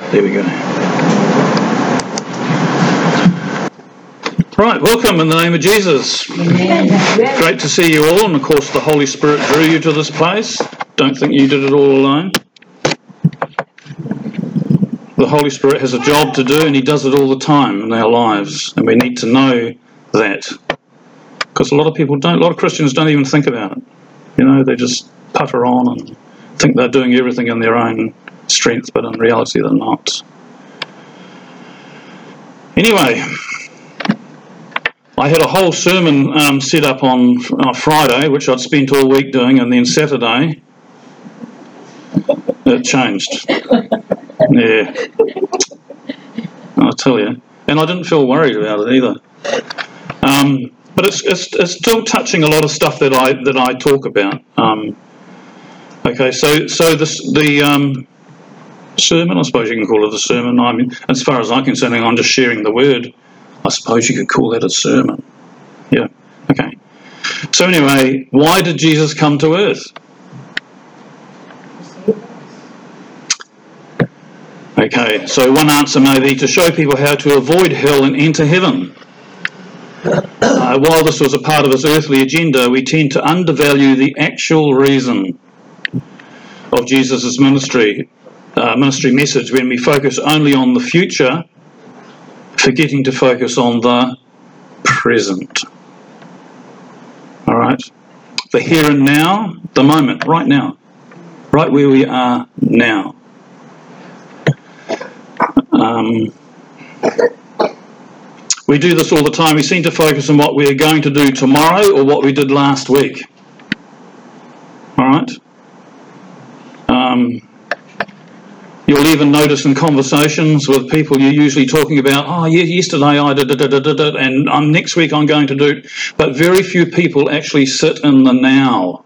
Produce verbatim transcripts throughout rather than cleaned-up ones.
There we go. Right, welcome in the name of Jesus. Amen. Great to see you all, and of course the Holy Spirit drew you to this place. Don't think you did it all alone. The Holy Spirit has a job to do, and he does it all the time in our lives, and we need to know that. Because a lot of people don't, a lot of Christians don't even think about it. You know, they just putter on and think they're doing everything in their own strength, but in reality they're not. Anyway, I had a whole sermon um, set up on uh, Friday, which I'd spent all week doing, and then Saturday it changed. Yeah, I'll tell you. And I didn't feel worried about it either. Um, but it's, it's it's still touching a lot of stuff that I that I talk about. Um, okay, so so this the um, sermon, I suppose you can call it a sermon. I mean, as far as I'm concerned, I'm just sharing the word. I suppose you could call that a sermon. Yeah. Okay. So anyway, why did Jesus come to earth? Okay, so one answer may be to show people how to avoid hell and enter heaven. Uh, while this was a part of his earthly agenda, we tend to undervalue the actual reason of Jesus' ministry, uh, ministry message when we focus only on the future, forgetting to focus on the present. All right? The here and now, the moment, right now. Right where we are now. Um, we do this all the time. We seem to focus on what we are going to do tomorrow or what we did last week. All right? Um, you'll even notice in conversations with people you're usually talking about, oh, yeah, yesterday I did it, and um, next week I'm going to do it. But very few people actually sit in the now.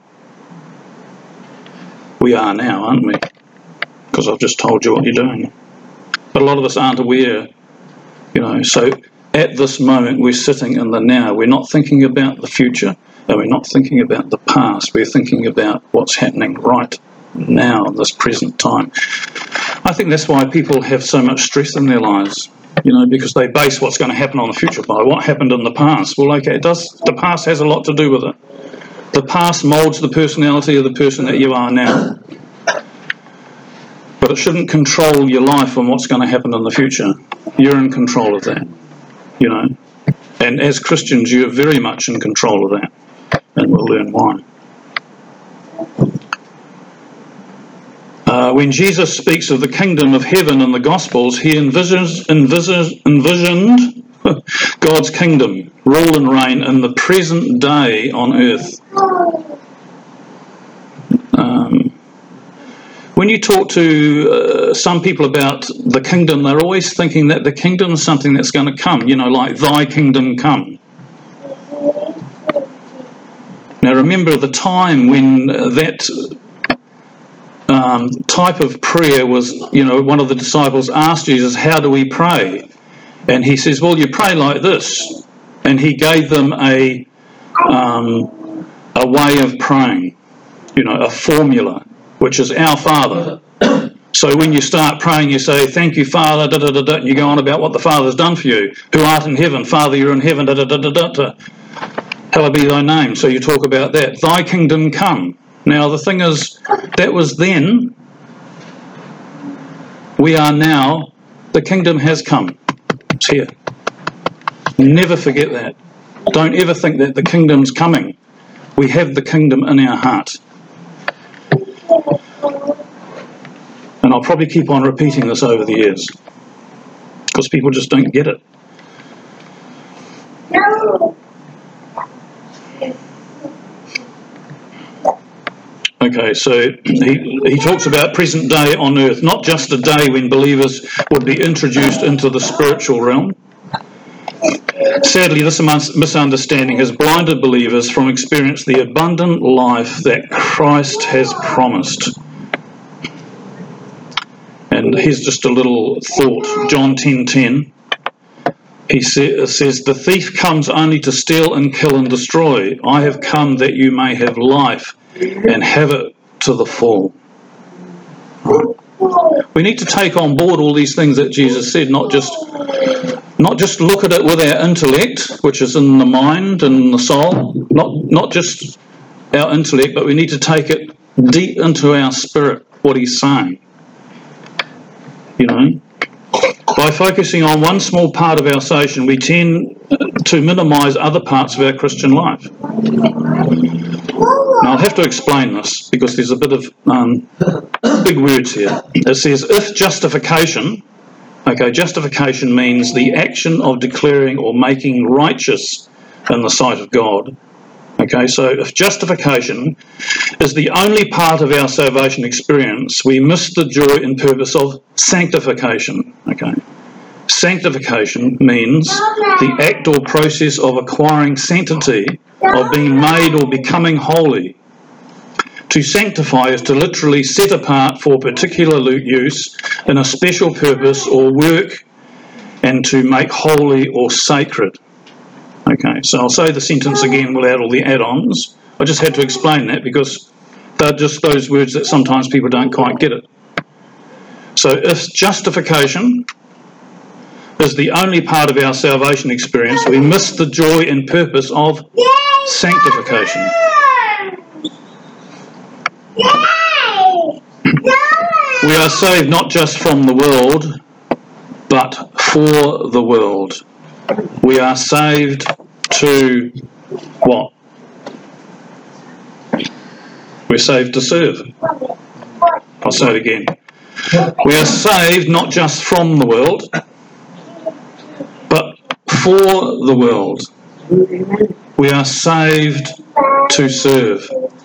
We are now, aren't we? Because I've just told you what you're doing. But a lot of us aren't aware, you know, so at this moment we're sitting in the now. We're not thinking about the future, and we're not thinking about the past. We're thinking about what's happening right now, this present time. I think that's why people have so much stress in their lives, you know, because they base what's going to happen on the future by what happened in the past. Well, okay, it does. The past has a lot to do with it. The past moulds the personality of the person that you are now. But it shouldn't control your life and what's going to happen in the future. You're in control of that, you know. And as Christians, you're very much in control of that. And we'll learn why. Uh, when Jesus speaks of the kingdom of heaven in the Gospels, he envisions, envisions, envisioned God's kingdom, rule and reign in the present day on earth. Um, when you talk to uh, some people about the kingdom, they're always thinking that the kingdom is something that's going to come, you know, like thy kingdom come. Now remember the time when that um, type of prayer was, you know, one of the disciples asked Jesus, how do we pray? And he says, well, you pray like this. And he gave them a um, a way of praying, you know, a formula, which is our Father. So when you start praying, you say, thank you, Father, da, da, da, da, and you go on about what the Father's done for you. Who art in heaven, Father, you're in heaven, da, da, da, da, da, da. Hallowed be thy name. So you talk about that. Thy kingdom come. Now, the thing is, that was then. We are now. The kingdom has come. It's here. Never forget that. Don't ever think that the kingdom's coming. We have the kingdom in our heart. And I'll probably keep on repeating this over the years. Because people just don't get it. No. Okay, so he, he talks about present day on earth, not just a day when believers would be introduced into the spiritual realm. Sadly, this misunderstanding has blinded believers from experiencing the abundant life that Christ has promised. And here's just a little thought. John ten ten. He say, says, the thief comes only to steal and kill and destroy. I have come that you may have life and have it to the full. Right. We need to take on board all these things that Jesus said, not just not just look at it with our intellect, which is in the mind and the soul, not not just our intellect, but we need to take it deep into our spirit, what he's saying. You know, by focusing on one small part of our salvation, we tend to minimise other parts of our Christian life. Now, I'll have to explain this because there's a bit of um, big words here. It says, if justification, okay, justification means the action of declaring or making righteous in the sight of God. Okay, so if justification is the only part of our salvation experience, we miss the joy and purpose of sanctification. Okay, sanctification means the act or process of acquiring sanctity, of being made or becoming holy. To sanctify is to literally set apart for particular use in a special purpose or work, and to make holy or sacred. Okay, so I'll say the sentence again without all the add-ons. I just had to explain that because they're just those words that sometimes people don't quite get it. So if justification is the only part of our salvation experience, we miss the joy and purpose of sanctification. We are saved not just from the world, but for the world. We are saved to what? We're saved to serve. I'll say it again. We are saved not just from the world, but for the world. We are saved to serve.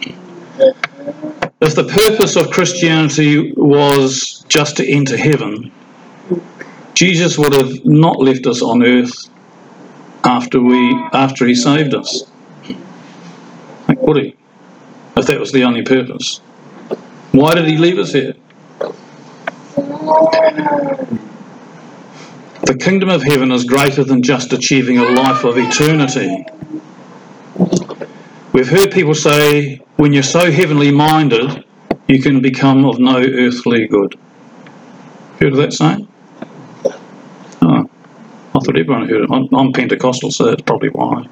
If the purpose of Christianity was just to enter heaven, Jesus would have not left us on earth after we after he saved us. Would he? If that was the only purpose. Why did he leave us here? The kingdom of heaven is greater than just achieving a life of eternity. We've heard people say, when you're so heavenly minded, you can become of no earthly good. Heard of that saying? Oh, I thought everyone heard it. I'm, I'm Pentecostal, so that's probably why.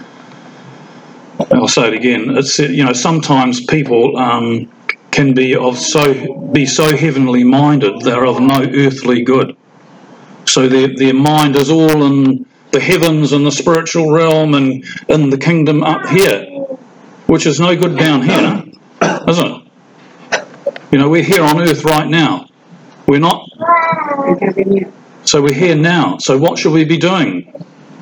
I'll say it again. It's, you know, sometimes people um, can be of so be so heavenly minded they're of no earthly good. So their their mind is all in the heavens and the spiritual realm and in the kingdom up here, which is no good down here, isn't it? You know, we're here on earth right now. We're not. So we're here now. So what should we be doing?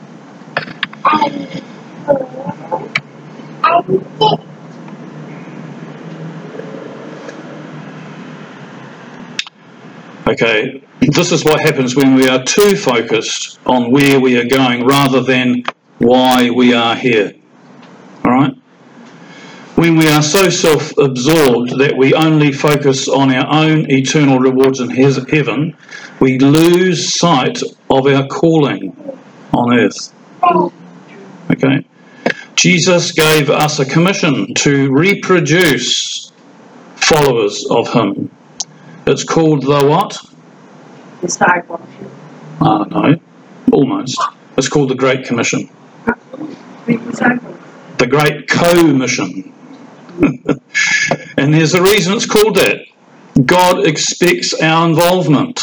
Okay, this is what happens when we are too focused on where we are going rather than why we are here. All right? When we are so self-absorbed that we only focus on our own eternal rewards in heaven, we lose sight of our calling on earth. Okay? Jesus gave us a commission to reproduce followers of him. It's called the what? Discipleship. Ah, uh, no, almost. It's called the Great Commission. The Great Co-mission. And there's a reason it's called that. God expects our involvement.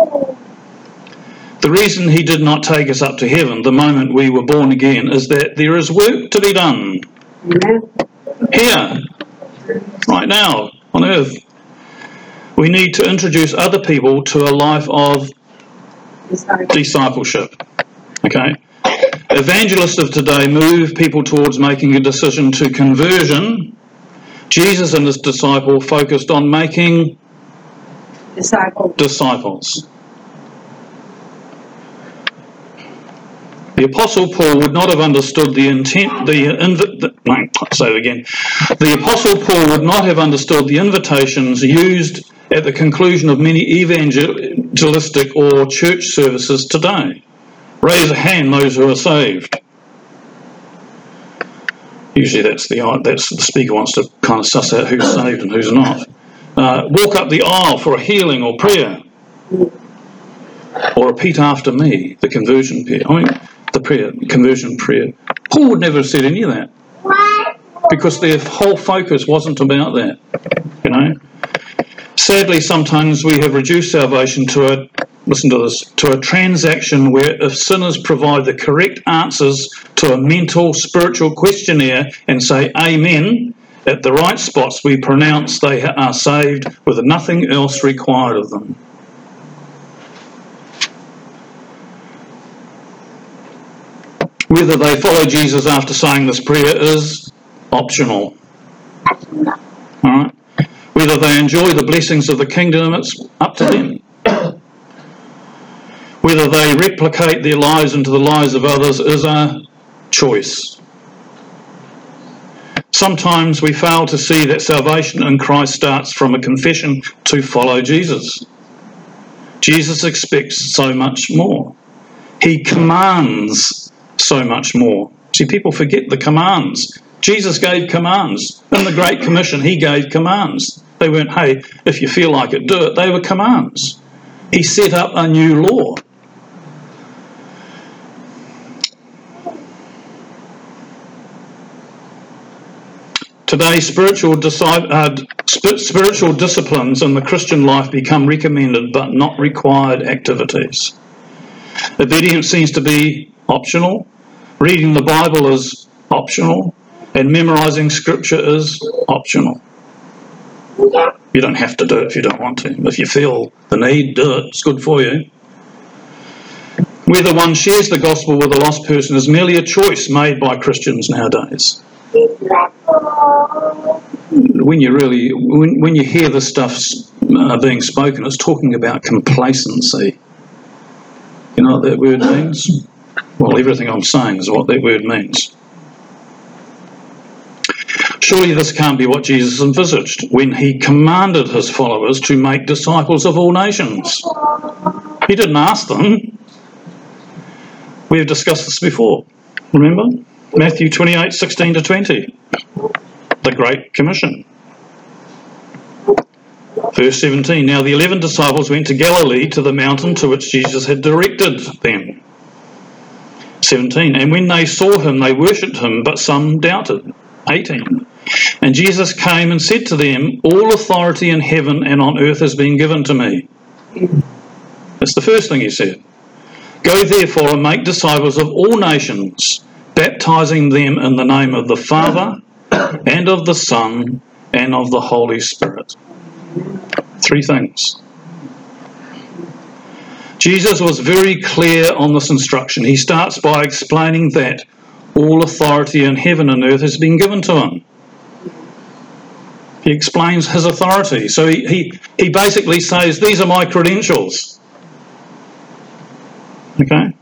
The reason he did not take us up to heaven the moment we were born again is that there is work to be done. Amen. Here, right now, on earth. We need to introduce other people to a life of discipleship. Okay? Evangelists of today move people towards making a decision to conversion. Jesus and his disciple focused on making disciples. disciples. The Apostle Paul would not have understood the intent, the, inv- the no, I'll say it again. The Apostle Paul would not have understood the invitations used at the conclusion of many evangelistic or church services today. Raise a hand, those who are saved. Usually that's the that's the speaker wants to kind of suss out who's saved and who's not. Uh, walk up the aisle for a healing or prayer. Or repeat after me, the conversion prayer. I mean, the prayer, conversion prayer. Paul would never have said any of that, because their whole focus wasn't about that, you know. Sadly, sometimes we have reduced salvation to a, listen to this, to a transaction where if sinners provide the correct answers to a mental, spiritual questionnaire and say amen at the right spots, we pronounce they are saved with nothing else required of them. Whether they follow Jesus after saying this prayer is optional. All right? Whether they enjoy the blessings of the kingdom, it's up to them. Whether they replicate their lives into the lives of others is a choice. Sometimes we fail to see that salvation in Christ starts from a confession to follow Jesus. Jesus expects so much more. He commands so much more. See, people forget the commands. Jesus gave commands. In the Great Commission, he gave commands. They weren't, hey, if you feel like it, do it. They were commands. He set up a new law. Today, spiritual, uh, spiritual disciplines in the Christian life become recommended but not required activities. Obedience seems to be optional. Reading the Bible is optional. And memorising scripture is optional. You don't have to do it if you don't want to. If you feel the need, do it. It's good for you. Whether one shares the gospel with a lost person is merely a choice made by Christians nowadays. When you really, when, when you hear this stuff uh, being spoken, it's talking about complacency. You know what that word means? Well, everything I'm saying is what that word means. Surely this can't be what Jesus envisaged when he commanded his followers to make disciples of all nations. He didn't ask them. We have discussed this before. Remember? Matthew twenty-eight, sixteen to twenty. The Great Commission. Verse seventeen. Now the eleven disciples went to Galilee, to the mountain to which Jesus had directed them. seventeen. And when they saw him, they worshipped him, but some doubted. eighteen. And Jesus came and said to them, all authority in heaven and on earth has been given to me. That's the first thing he said. Go therefore and make disciples of all nations, baptizing them in the name of the Father and of the Son and of the Holy Spirit. Three things. Jesus was very clear on this instruction. He starts by explaining that all authority in heaven and earth has been given to him. He explains his authority. So he, he, he basically says, these are my credentials. Okay?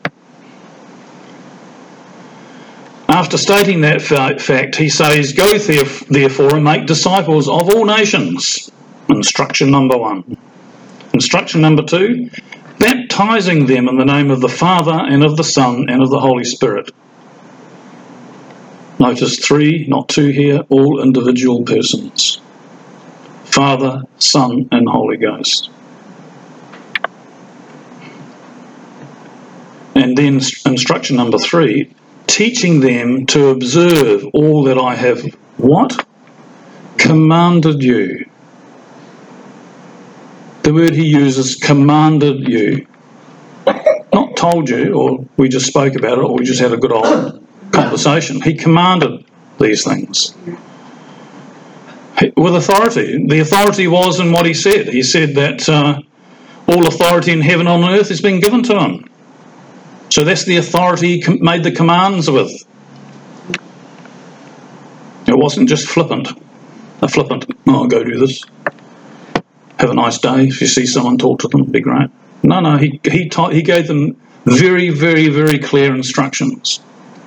After stating that fact, he says, go therefore and make disciples of all nations. Instruction number one. Instruction number two, baptizing them in the name of the Father and of the Son and of the Holy Spirit. Notice three, not two here, all individual persons. Father, Son, and Holy Ghost. And then instruction number three, teaching them to observe all that I have, what? Commanded you. The word he uses, commanded you. Not told you, or we just spoke about it, or we just had a good old conversation. He commanded these things. With authority. The authority was in what he said. He said that uh, all authority in heaven and on earth has been given to him. So that's the authority he made the commands with. It wasn't just flippant. A flippant, oh, I'll go do this. Have a nice day. If you see someone, talk to them, be great. No, no, he, he, taught, he gave them very, very, very clear instructions.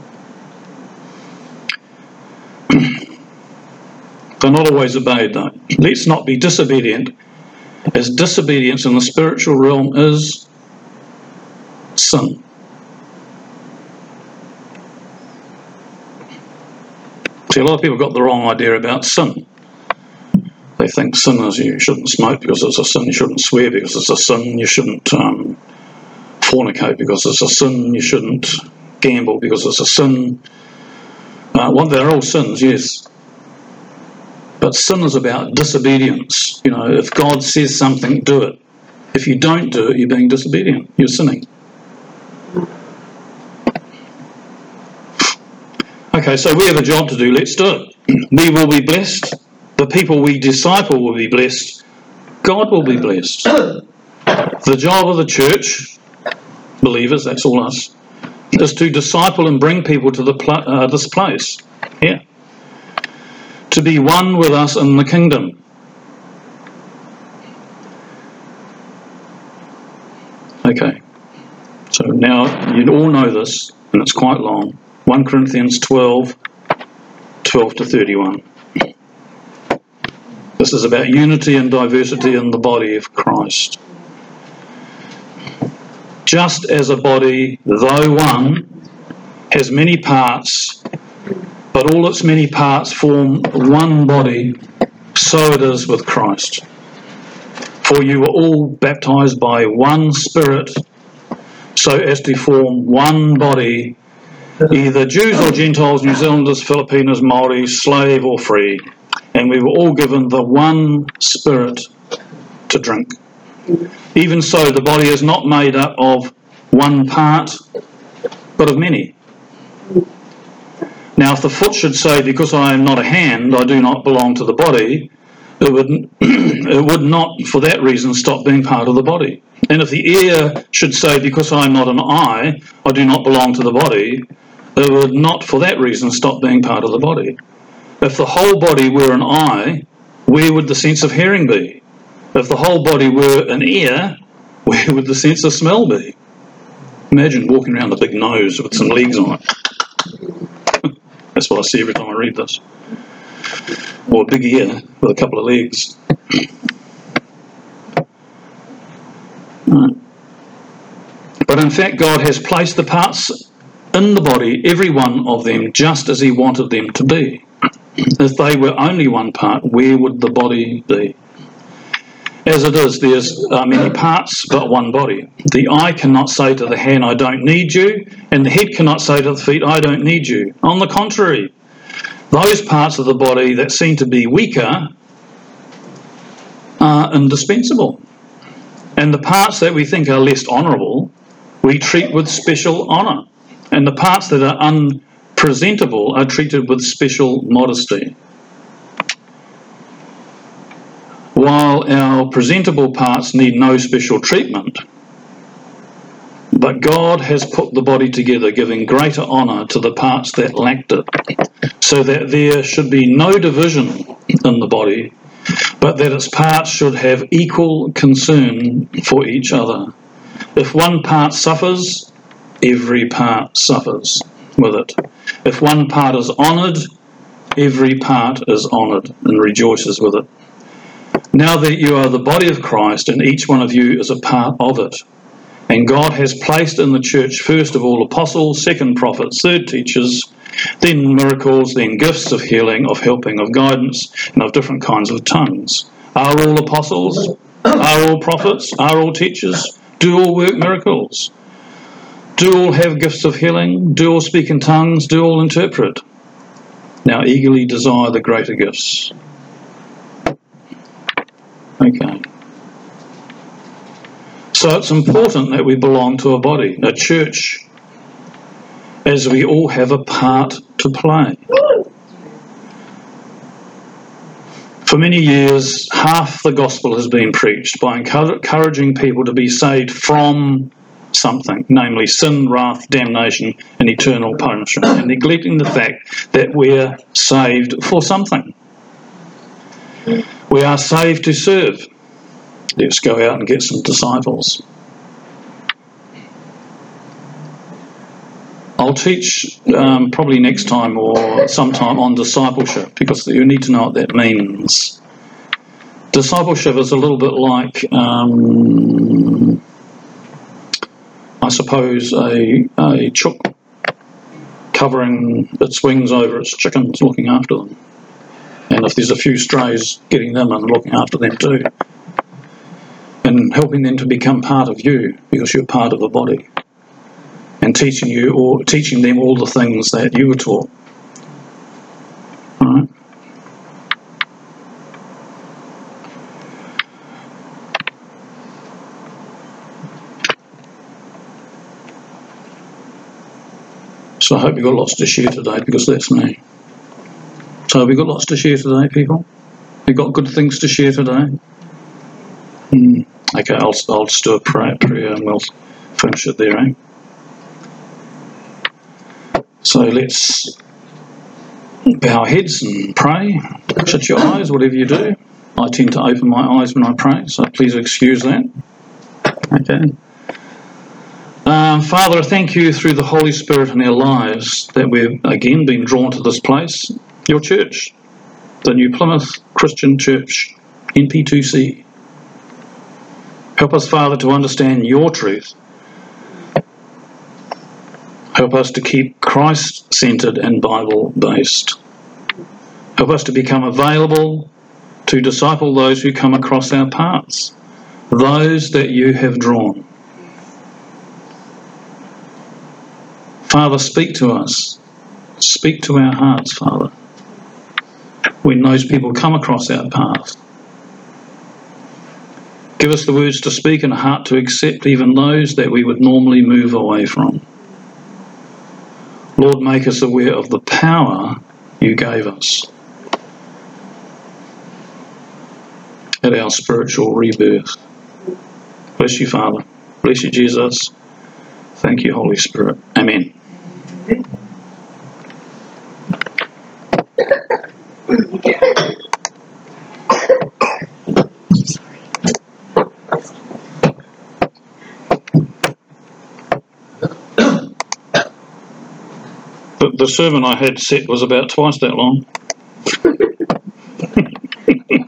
They're not always obeyed, though. Let's not be disobedient, as disobedience in the spiritual realm is sin. See, a lot of people got the wrong idea about sin. They think sin is you shouldn't smoke because it's a sin, you shouldn't swear because it's a sin, you shouldn't um, fornicate because it's a sin, you shouldn't gamble because it's a sin. Uh, well, they're all sins, yes. But sin is about disobedience. You know, if God says something, do it. If you don't do it, you're being disobedient. You're sinning. Okay, so we have a job to do. Let's do it. We will be blessed. The people we disciple will be blessed. God will be blessed. The job of the church, believers, that's all us, is to disciple and bring people to the pl- uh, this place here. To be one with us in the kingdom. Okay, so now you all know this, and it's quite long. First Corinthians twelve, twelve to thirty-one. This is about unity and diversity in the body of Christ. Just as a body, though one, has many parts, but all its many parts form one body, so it is with Christ. For you were all baptized by one Spirit, so as to form one body, either Jews or Gentiles, New Zealanders, Filipinos, Māori, slave or free, and we were all given the one Spirit to drink. Even so, the body is not made up of one part, but of many. Now, if the foot should say, because I am not a hand, I do not belong to the body, it would, it would not, for that reason, stop being part of the body. And if the ear should say, because I am not an eye, I do not belong to the body, it would not, for that reason, stop being part of the body. If the whole body were an eye, where would the sense of hearing be? If the whole body were an ear, where would the sense of smell be? Imagine walking around a big nose with some legs on it. That's what I see every time I read this. Or a big ear with a couple of legs. Right. But in fact, God has placed the parts in the body, every one of them, just as he wanted them to be. If they were only one part, where would the body be? As it is, there's uh, many parts, but one body. The eye cannot say to the hand, I don't need you, and the head cannot say to the feet, I don't need you. On the contrary, those parts of the body that seem to be weaker are indispensable. And the parts that we think are less honourable, we treat with special honour. And the parts that are unpresentable are treated with special modesty. While our presentable parts need no special treatment, but God has put the body together, giving greater honour to the parts that lacked it, so that there should be no division in the body, but that its parts should have equal concern for each other. If one part suffers, every part suffers with it. If one part is honoured, every part is honoured and rejoices with it. Now that you are the body of Christ, and each one of you is a part of it, and God has placed in the church first of all apostles, second prophets, third teachers, then miracles, then gifts of healing, of helping, of guidance, and of different kinds of tongues. Are all apostles? Are all prophets? Are all teachers? Do all work miracles? Do all have gifts of healing? Do all speak in tongues? Do all interpret? Now eagerly desire the greater gifts. Okay. So it's important that we belong to a body, a church, as we all have a part to play. For many years, half the gospel has been preached by encouraging people to be saved from something, namely sin, wrath, damnation, and eternal punishment, and neglecting the fact that we're saved for something. We are saved to serve. Let's go out and get some disciples. I'll teach um, probably next time or sometime on discipleship, because you need to know what that means. Discipleship is a little bit like, um, I suppose, a, a chook covering its wings over its chickens, looking after them. And And if there's a few strays, getting them and looking after them too. And helping them to become part of you, because you're part of the body. And teaching you or teaching them all the things that you were taught. All right? So I hope you've got lots to share today, because that's me. So have we got lots to share today, people? We've got good things to share today? Hmm. Okay, I'll, I'll just do a prayer, prayer and we'll finish it there, eh? So let's bow our heads and pray. Shut your eyes, whatever you do. I tend to open my eyes when I pray, so please excuse that. Okay. Um, Father, I thank you through the Holy Spirit in our lives that we've again been drawn to this place, your church, the New Plymouth Christian Church, N P two C. Help us, Father, to understand your truth. Help us to keep Christ-centered and Bible-based. Help us to become available to disciple those who come across our paths, those that you have drawn. Father, speak to us. Speak to our hearts, Father, when those people come across our path. Give us the words to speak and a heart to accept even those that we would normally move away from. Lord, make us aware of the power you gave us at our spiritual rebirth. Bless you, Father. Bless you, Jesus. Thank you, Holy Spirit. Amen. The, the sermon I had set was about twice that long.